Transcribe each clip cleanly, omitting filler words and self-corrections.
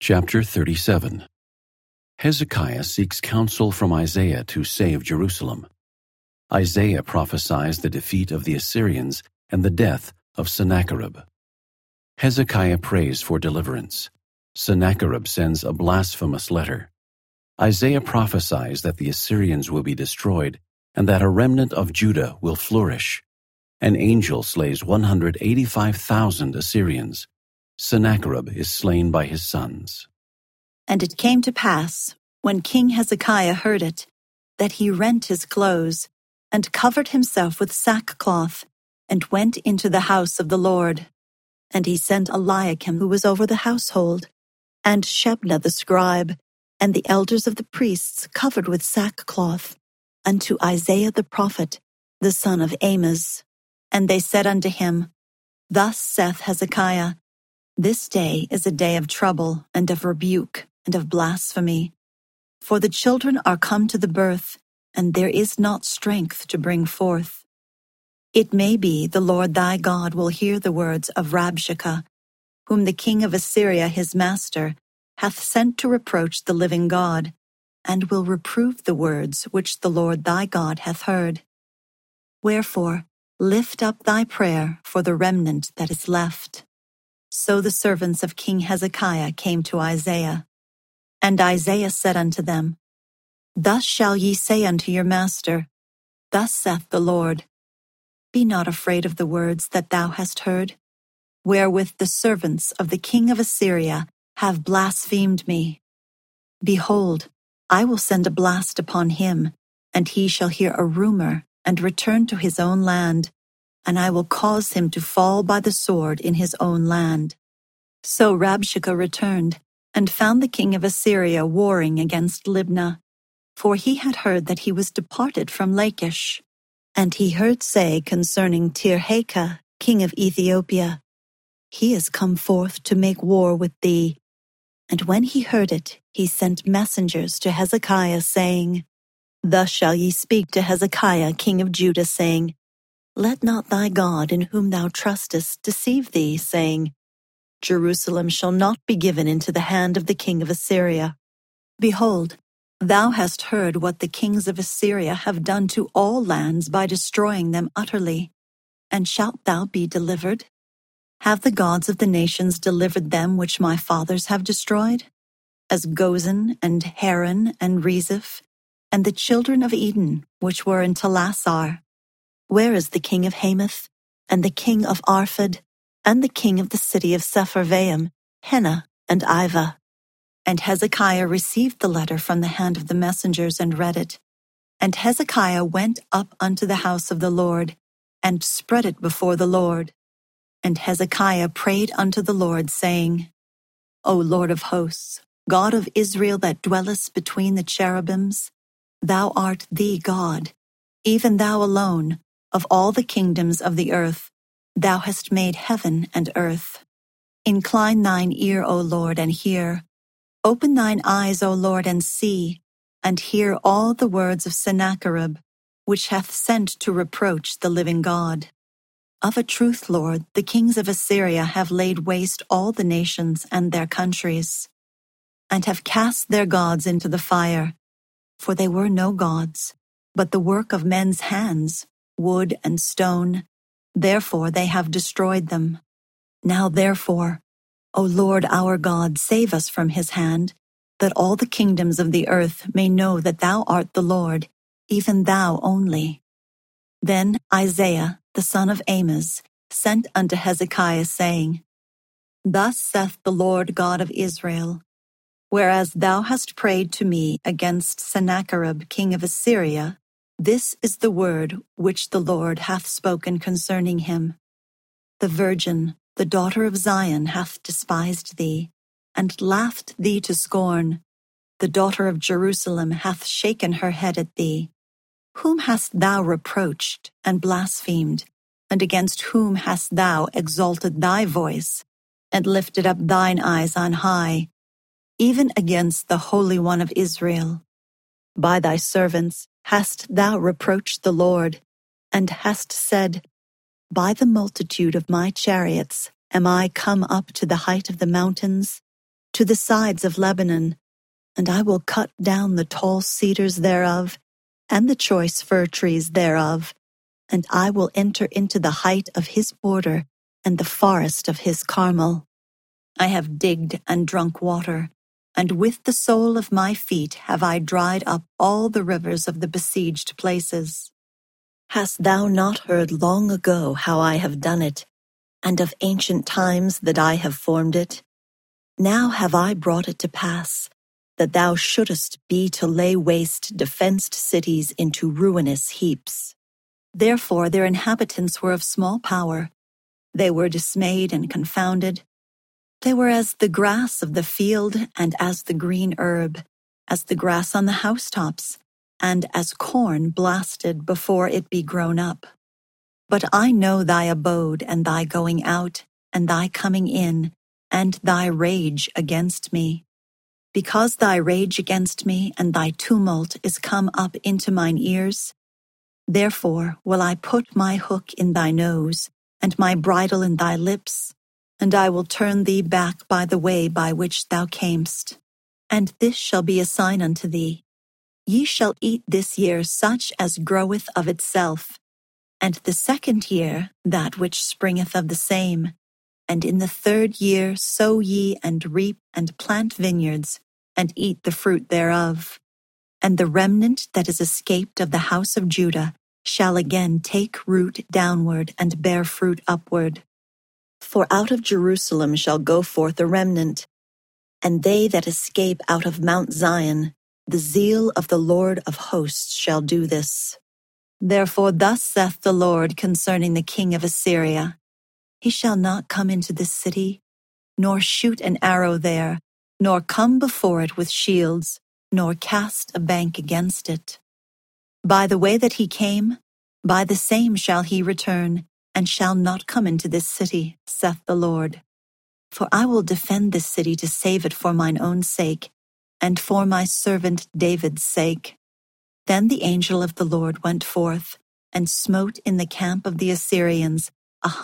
Chapter 37. Hezekiah seeks counsel from Isaiah to save Jerusalem. Isaiah prophesies the defeat of the Assyrians and the death of Sennacherib. Hezekiah prays for deliverance. Sennacherib sends a blasphemous letter. Isaiah prophesies that the Assyrians will be destroyed and that a remnant of Judah will flourish. An angel slays 185,000 Assyrians. Sennacherib is slain by his sons. And it came to pass, when King Hezekiah heard it, that he rent his clothes, and covered himself with sackcloth, and went into the house of the Lord. And he sent Eliakim, who was over the household, and Shebna the scribe, and the elders of the priests covered with sackcloth, unto Isaiah the prophet, the son of Amoz. And they said unto him, Thus saith Hezekiah, This day is a day of trouble, and of rebuke, and of blasphemy. For the children are come to the birth, and there is not strength to bring forth. It may be the Lord thy God will hear the words of Rabshakeh, whom the king of Assyria his master hath sent to reproach the living God, and will reprove the words which the Lord thy God hath heard. Wherefore, lift up thy prayer for the remnant that is left. So the servants of King Hezekiah came to Isaiah. And Isaiah said unto them, Thus shall ye say unto your master, Thus saith the Lord, Be not afraid of the words that thou hast heard, wherewith the servants of the king of Assyria have blasphemed me. Behold, I will send a blast upon him, and he shall hear a rumor, and return to his own land, and I will cause him to fall by the sword in his own land. So Rabshakeh returned, and found the king of Assyria warring against Libnah, for he had heard that he was departed from Lachish. And he heard say concerning Tirhakah, king of Ethiopia, He is come forth to make war with thee. And when he heard it, he sent messengers to Hezekiah, saying, Thus shall ye speak to Hezekiah, king of Judah, saying, Let not thy God in whom thou trustest deceive thee, saying, Jerusalem shall not be given into the hand of the king of Assyria. Behold, thou hast heard what the kings of Assyria have done to all lands by destroying them utterly. And shalt thou be delivered? Have the gods of the nations delivered them which my fathers have destroyed? As Gozan and Haran and Rezeph, and the children of Eden which were in Telassar. Where is the king of Hamath, and the king of Arphad, and the king of the city of Sepharvaim, Hena and Ivah? And Hezekiah received the letter from the hand of the messengers and read it. And Hezekiah went up unto the house of the Lord, and spread it before the Lord. And Hezekiah prayed unto the Lord, saying, O Lord of hosts, God of Israel that dwellest between the cherubims, thou art the God, even thou alone, of all the kingdoms of the earth. Thou hast made heaven and earth. Incline thine ear, O Lord, and hear. Open thine eyes, O Lord, and see, and hear all the words of Sennacherib, which hath sent to reproach the living God. Of a truth, Lord, the kings of Assyria have laid waste all the nations and their countries, and have cast their gods into the fire, for they were no gods, but the work of men's hands, wood and stone. Therefore they have destroyed them. Now therefore, O Lord our God, save us from his hand, that all the kingdoms of the earth may know that thou art the Lord, even thou only. Then Isaiah, the son of Amoz, sent unto Hezekiah, saying, Thus saith the Lord God of Israel, Whereas thou hast prayed to me against Sennacherib king of Assyria, this is the word which the Lord hath spoken concerning him. The virgin, the daughter of Zion, hath despised thee, and laughed thee to scorn. The daughter of Jerusalem hath shaken her head at thee. Whom hast thou reproached and blasphemed, and against whom hast thou exalted thy voice, and lifted up thine eyes on high, even against the Holy One of Israel? By thy servants hast thou reproached the Lord, and hast said, By the multitude of my chariots am I come up to the height of the mountains? to the sides of Lebanon, and I will cut down the tall cedars thereof, and the choice fir trees thereof, and I will enter into the height of his border, and the forest of his Carmel. I have digged and drunk water, and with the sole of my feet have I dried up all the rivers of the besieged places. Hast thou not heard long ago how I have done it, and of ancient times that I have formed it? Now have I brought it to pass, that thou shouldest be to lay waste defenced cities into ruinous heaps. Therefore their inhabitants were of small power. They were dismayed and confounded. They were as the grass of the field and as the green herb, as the grass on the housetops, and as corn blasted before it be grown up. But I know thy abode and thy going out and thy coming in, and thy rage against me. Because thy rage against me and thy tumult is come up into mine ears, therefore will I put my hook in thy nose, and my bridle in thy lips, and I will turn thee back by the way by which thou camest. And this shall be a sign unto thee. Ye shall eat this year such as groweth of itself, and the second year that which springeth of the same. And in the third year sow ye and reap and plant vineyards, and eat the fruit thereof. And the remnant that is escaped of the house of Judah shall again take root downward and bear fruit upward. For out of Jerusalem shall go forth a remnant, and they that escape out of Mount Zion, the zeal of the Lord of hosts shall do this. Therefore thus saith the Lord concerning the king of Assyria, He shall not come into this city, nor shoot an arrow there, nor come before it with shields, nor cast a bank against it. By the way that he came, by the same shall he return, and shall not come into this city, saith the Lord. For I will defend this city to save it for mine own sake, and for my servant David's sake. Then the angel of the Lord went forth, and smote in the camp of the Assyrians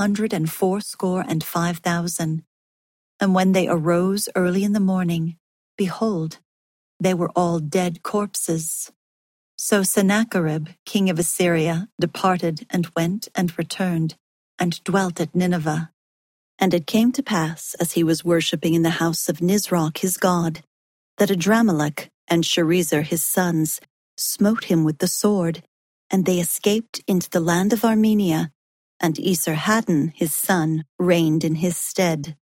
185,000. And when they arose early in the morning, behold, they were all dead corpses. So Sennacherib, king of Assyria, departed and went and returned, and dwelt at Nineveh. And it came to pass, as he was worshipping in the house of Nisroch his god, that Adramelech and Sharezer his sons smote him with the sword, and they escaped into the land of Armenia, and Esarhaddon his son reigned in his stead.